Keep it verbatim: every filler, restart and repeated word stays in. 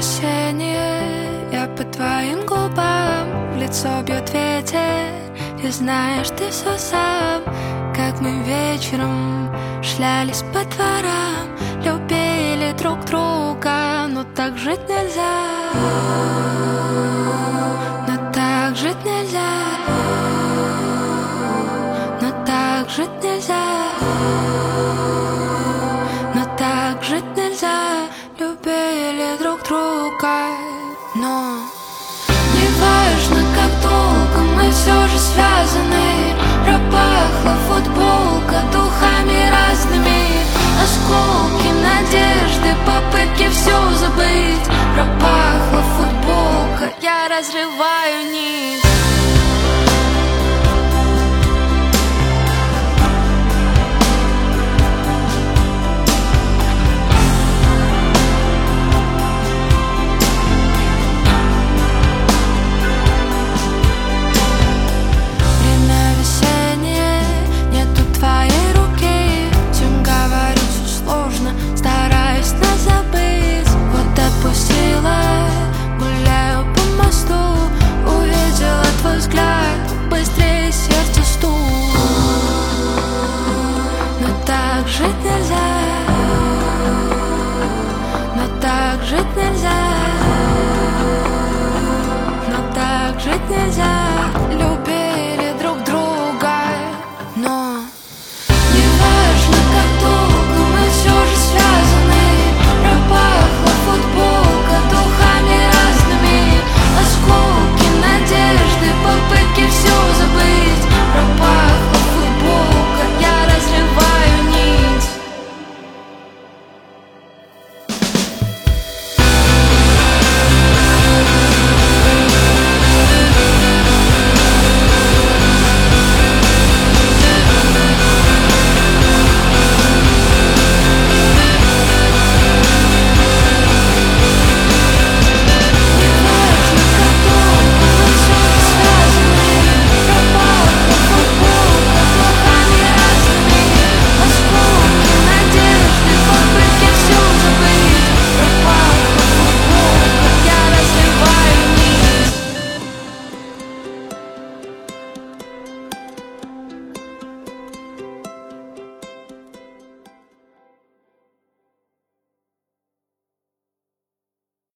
весеннее, я по твоим губам, в лицо бьет ветер, и знаешь ты все сам. Как мы вечером шлялись по дворам, любили друг друга, но так жить нельзя. Но так жить нельзя. Но так жить нельзя. Но так жить нельзя. Любили друг друга, но не важно, как долго мы все же связаны. Пропахла футболка духами разными, осколки надежды, попытки все забыть. Пропахла футболка, я разрываю нить. Гуляю по мосту, увидела твой взгляд, быстрее сердце стук. Но так жить нельзя. Но так жить нельзя. Но так жить нельзя.